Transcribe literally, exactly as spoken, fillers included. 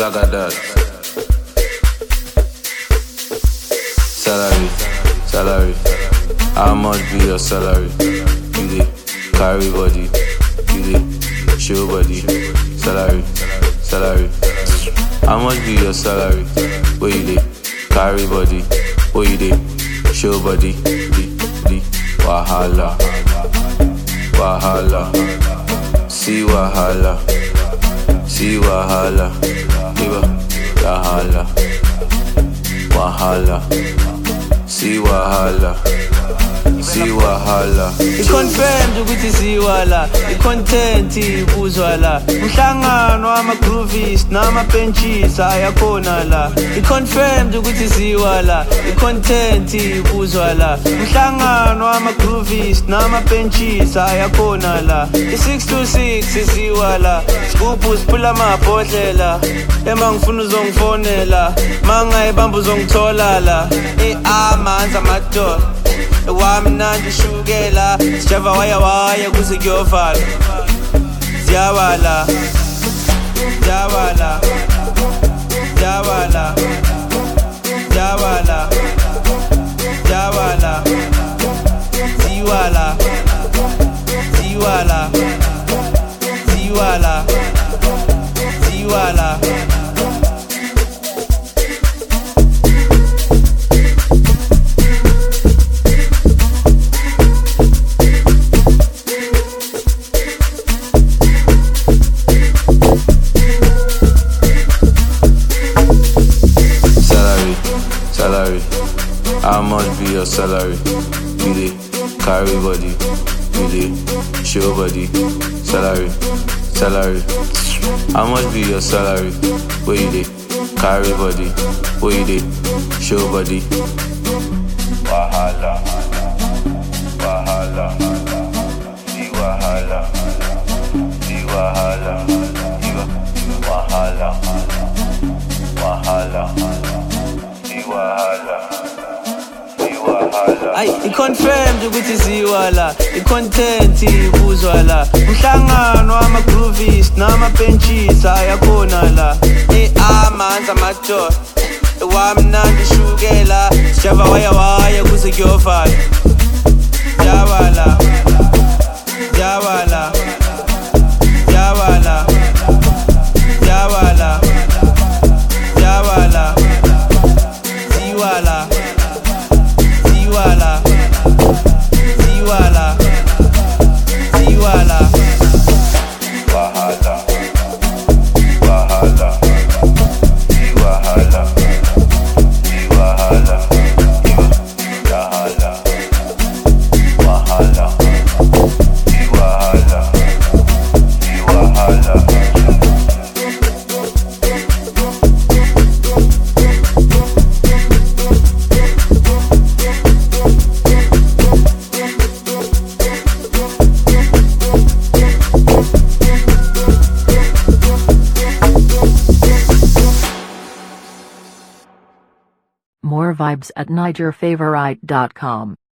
Zagadat. Salary, salary. How much be your salary? You dey carry body, you dey show body. Salary, salary. How much be your salary? Where you dey carry body, where you dey show body. Di, di, wahala, wahala. See wahala, see wahala. Liba, wahala, wahala. See wahala, see wahala. I-confirmed ukuthi siwala, i-content ibuzwa la. Umhlangano wama-groovies nama-benches ayakhona la. I-confirmed ukuthi siwala, i-content ibuzwa la. Umhlangano wama-groovies nama-benches ayakhona la. I-six to six siwala, scoop siphula amabhodlela. Ema ngifuna uzongifonela, mangayibamba uzongithola la. I-amanzi amadoda wamnandi shukela, sijava waya waya kuze kuyovala. Ziyawala, ziyawala, ziyawala, ziyawala, ziyawala, ziwala, ziwala, ziwala, ziwala. Salary, how much be your salary? You dey carry body, you dey show body. Salary, salary. How much be your salary? Where you dey carry body, where you dey show body. Wahala, wahala, di wahala, di wahala, wahala, wahala. Ay, i-confirmed ukuthi siwala, i-content ibuzwa la. Umhlangano wama-groovies nama-benches ayakhona la. I-amanzi amadoda wamnandi shukela, sijava waya waya kuze kuyovala. Ziyawala, ziyawala, ziyawala, ziyawala, ziyawala, ziwala. Ziwala, ziwala, ziwala. Wahala, wahala, ziwahala, ziwahala, wahala, wahala, ziwahala, ziwahala. More vibes at niger favorite dot com.